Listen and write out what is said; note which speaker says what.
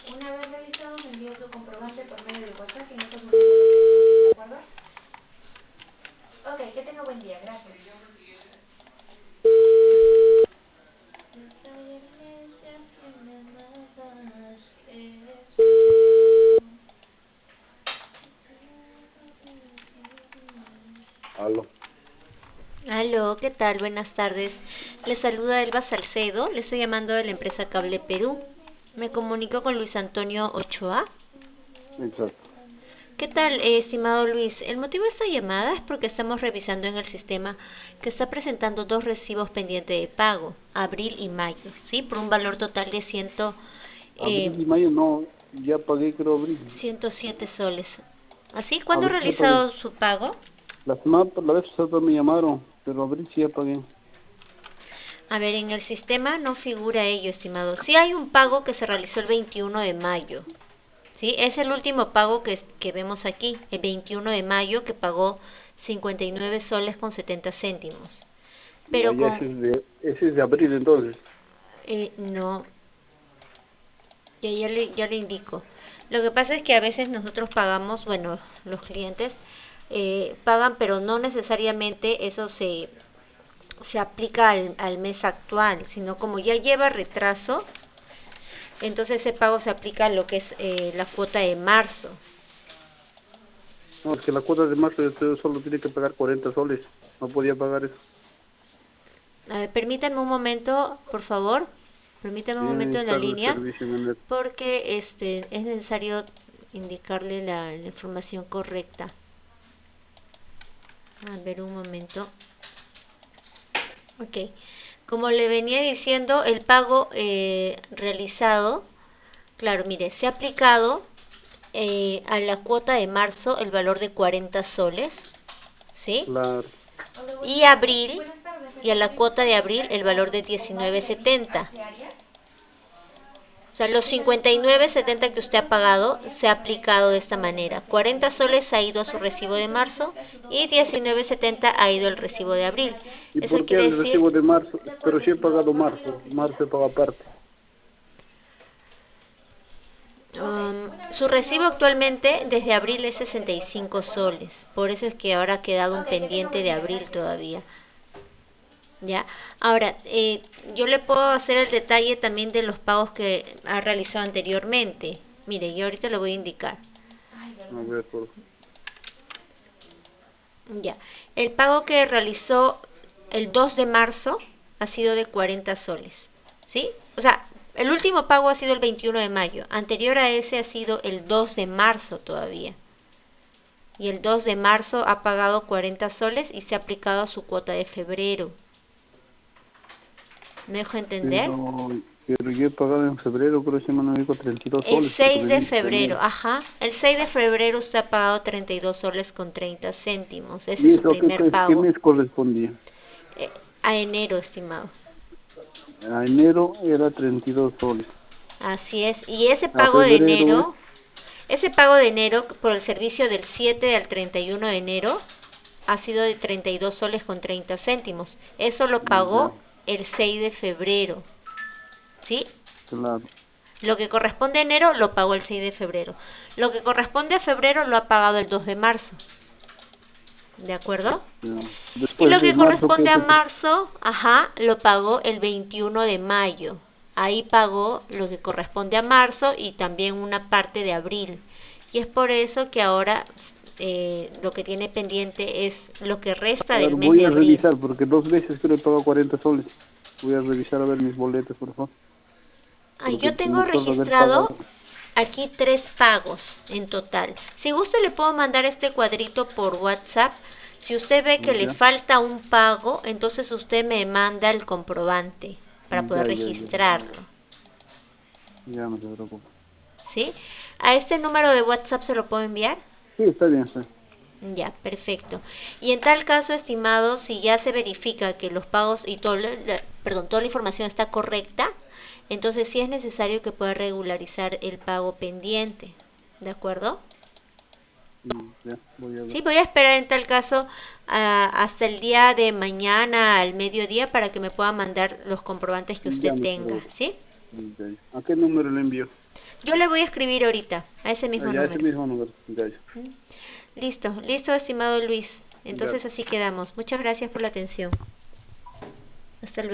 Speaker 1: Una vez realizado, me envía su comprobante por medio de WhatsApp y nosotros nos comunicamos, ¿de acuerdo? Ok, que tenga buen día, gracias.
Speaker 2: Aló.
Speaker 1: Aló, ¿qué tal? Buenas tardes. Le saluda Elba Salcedo, le estoy llamando de la empresa Cable Perú. Me comunico con Luis Antonio Ochoa.
Speaker 2: Exacto.
Speaker 1: ¿Qué tal, estimado Luis? El motivo de esta llamada es porque estamos revisando en el sistema que está presentando dos recibos pendientes de pago, abril y mayo, ¿sí? Por un valor total de
Speaker 2: Abril y mayo no, ya pagué creo abril.
Speaker 1: 107 soles. ¿Así? ¿Cuándo ha
Speaker 2: Abril ya pagué.
Speaker 1: realizado su pago?
Speaker 2: La vez pasada me llamaron, pero abril sí ya pagué.
Speaker 1: A ver, en el sistema no figura ello, estimado. Sí hay un pago que se realizó el 21 de mayo. Sí, es el último pago que vemos aquí, el 21 de mayo, que pagó 59 soles con 70 céntimos.
Speaker 2: Ya,
Speaker 1: Pero con,
Speaker 2: ese es de abril entonces.
Speaker 1: no, ya le indico. Lo que pasa es que a veces nosotros pagamos, bueno, los clientes pagan, pero no necesariamente eso se aplica al mes actual, sino como ya lleva retraso, entonces ese pago se aplica a lo que es la cuota de marzo.
Speaker 2: No, es que la cuota de marzo yo solo tiene que pagar 40 soles. No podía pagar eso.
Speaker 1: A ver, permítanme un momento, por favor. Permítanme un
Speaker 2: Tiene
Speaker 1: momento
Speaker 2: que
Speaker 1: en la
Speaker 2: estar de
Speaker 1: línea,
Speaker 2: servicio en el...
Speaker 1: porque es necesario indicarle la información correcta. A ver, un momento. Ok. Como le venía diciendo, el pago realizado, claro, mire, se ha aplicado a la cuota de marzo el valor de 40 soles, ¿sí?
Speaker 2: Claro.
Speaker 1: Y abril, y a la cuota de abril el valor de 19.70. O sea, los 59.70 que usted ha pagado se ha aplicado de esta manera. 40 soles ha ido a su recibo de marzo y 19.70 ha ido al recibo de abril.
Speaker 2: ¿Y
Speaker 1: Eso
Speaker 2: por qué
Speaker 1: quiere
Speaker 2: el
Speaker 1: decir,
Speaker 2: recibo de marzo? Pero sí he pagado marzo. Marzo he pagado aparte.
Speaker 1: su recibo actualmente desde abril es 65 soles. Por eso es que ahora ha quedado un pendiente de abril todavía. ¿Ya? Ahora, yo le puedo hacer el detalle también de los pagos que ha realizado anteriormente. Mire, yo ahorita le voy a indicar.
Speaker 2: A ver, por...
Speaker 1: Ya. El pago que realizó el 2 de marzo ha sido de 40 soles. ¿Sí? O sea, el último pago ha sido el 21 de mayo. Anterior a ese ha sido el 2 de marzo todavía. Y el 2 de marzo ha pagado 40 soles y se ha aplicado su cuota de febrero. ¿Me dejo entender?
Speaker 2: pero yo he pagado en febrero, creo que se me dijo 32
Speaker 1: El
Speaker 2: soles porque
Speaker 1: 6
Speaker 2: me
Speaker 1: de
Speaker 2: vine de
Speaker 1: febrero,
Speaker 2: enero.
Speaker 1: ajá. El 6 de febrero usted ha pagado 32 soles con 30 céntimos. Ese
Speaker 2: ¿Y
Speaker 1: es su
Speaker 2: eso
Speaker 1: primer
Speaker 2: qué
Speaker 1: pago.
Speaker 2: mes correspondía?
Speaker 1: Eh, a enero, estimado.
Speaker 2: A enero era 32 soles.
Speaker 1: Así es. Y
Speaker 2: A febrero es...
Speaker 1: ese pago de enero por el servicio del 7 al 31 de enero ha sido de 32 soles con 30 céntimos. Eso lo
Speaker 2: Ya,
Speaker 1: pagó el 6 de febrero. ¿Sí?
Speaker 2: claro.
Speaker 1: Lo que corresponde a enero lo pagó el 6 de febrero. Lo que corresponde a febrero lo ha pagado el 2 de marzo. ¿De acuerdo?
Speaker 2: Ya.
Speaker 1: Y
Speaker 2: Después
Speaker 1: lo
Speaker 2: de
Speaker 1: que
Speaker 2: marzo, ¿qué
Speaker 1: corresponde a
Speaker 2: fecha?
Speaker 1: marzo, ajá, lo pagó el 21 de mayo. Ahí pagó lo que corresponde a marzo y también una parte de abril. Y es por eso que ahora lo que tiene pendiente es lo que resta del
Speaker 2: Claro,
Speaker 1: mes
Speaker 2: voy
Speaker 1: de
Speaker 2: a
Speaker 1: abril.
Speaker 2: revisar porque dos veces creo que he pagado 40 soles. Voy a revisar a ver mis boletos, por favor.
Speaker 1: Ah,
Speaker 2: Porque
Speaker 1: yo
Speaker 2: me
Speaker 1: tengo
Speaker 2: acuerdo haber
Speaker 1: registrado
Speaker 2: pagado.
Speaker 1: aquí 3 pagos en total. Si gusta le puedo mandar este cuadrito por WhatsApp. Si usted ve que le
Speaker 2: Ya,
Speaker 1: falta un pago, entonces usted me manda el comprobante para poder
Speaker 2: ya.
Speaker 1: registrarlo.
Speaker 2: Ya no se preocupe.
Speaker 1: ¿Sí? ¿A este número de WhatsApp se lo puedo enviar?
Speaker 2: Sí, está bien, sí.
Speaker 1: Ya, perfecto. Y en tal caso, estimado, si ya se verifica que los pagos y toda la información está correcta, entonces sí es necesario que pueda regularizar el pago pendiente. ¿De acuerdo?
Speaker 2: Ya, voy a ver.
Speaker 1: Sí, voy a esperar en tal caso hasta el día de mañana al mediodía para que me pueda mandar los comprobantes que usted
Speaker 2: Ya no se
Speaker 1: tenga,
Speaker 2: preocupe.
Speaker 1: ¿sí?
Speaker 2: Ya. ¿A qué número le envío?
Speaker 1: Yo le voy a escribir ahorita a ese mismo
Speaker 2: Ya,
Speaker 1: número.
Speaker 2: ese mismo número. Ya.
Speaker 1: Listo, listo, estimado Luis. Entonces
Speaker 2: Ya.
Speaker 1: así quedamos. Muchas gracias por la atención. Hasta luego.